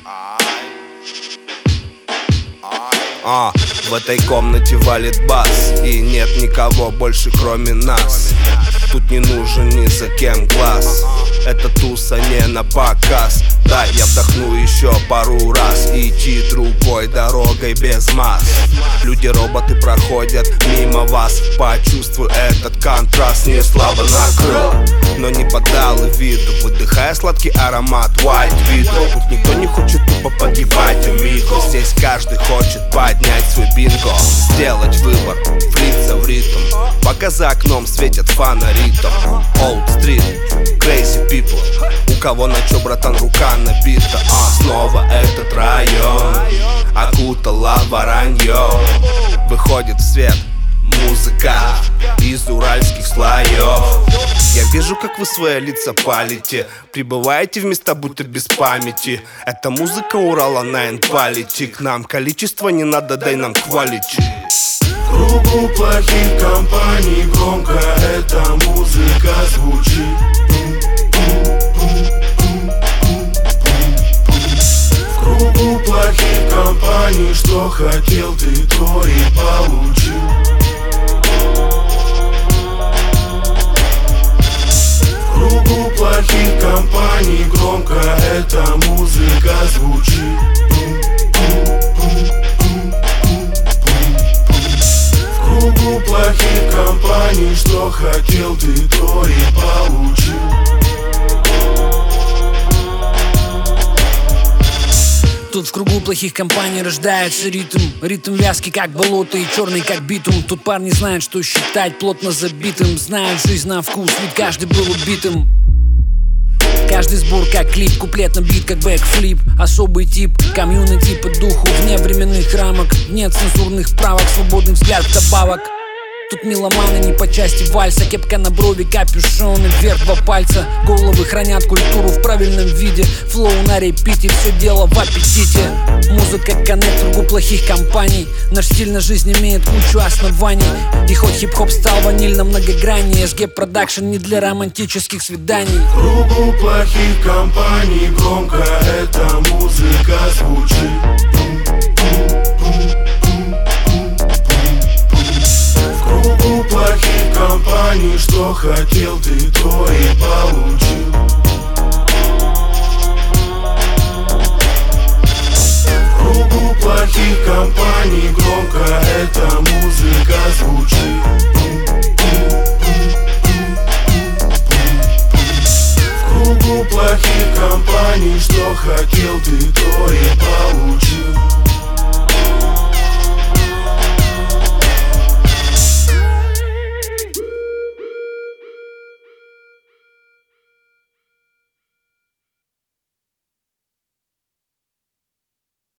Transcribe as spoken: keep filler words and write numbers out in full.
А, в этой комнате валит бас, и нет никого больше кроме нас. Тут не нужен ни за кем глаз, эта туса не на показ. Дай я вдохну еще пару раз и идти другой дорогой без маск. Люди-роботы проходят мимо вас, почувствуй этот контраст. Не слабо накрыл, но не подал и виду, выдыхая сладкий аромат white виду. Тут никто не хочет тупо погибать амигу. Здесь каждый хочет поднять свой бинго, сделать выбор, влиться в ритм, пока за окном светят фонаритом. Old Street, crazy people, у кого на чё, братан, рука набита. А снова этот район окутала воронье. Выходит в свет музыка из уральских слоев. Я вижу, как вы свои лица палите, прибываете в места будто без памяти. Это музыка Урала на энпалити. К нам количество не надо, дай нам quality. В кругу плохих компаний громко эта музыка звучит. В кругу плохих компаний, что хотел ты, то и получил. В кругу плохих компаний громко эта музыка звучит. В кругу плохих компаний, что хотел ты, то и получил. Тут в кругу плохих компаний рождается ритм. Ритм вязкий, как болото, и черный, как битум. Тут парни знают, что считать плотно забитым. Знают жизнь на вкус, ведь каждый был убитым. Каждый сбор как клип, куплет набит как бэкфлип. Особый тип, комьюнити по духу, вне временных рамок. Нет цензурных правок, свободный взгляд вдобавок. Тут меломаны не по части вальса, кепка на брови, капюшон и вверх два пальца. Головы хранят культуру в правильном виде, флоу на репите, все дело в аппетите. Музыка коннект в кругу плохих компаний. Наш стиль на жизнь имеет кучу оснований. И хоть хип-хоп стал ванильно многограннее, эс джи продакшн не для романтических свиданий. В кругу плохих компаний громко эта музыка звучит. У плохих компаний, что хотел ты, то и получил. В кругу плохих компаний громко эта музыка звучит. В кругу плохих компаний, что хотел ты, то и получил.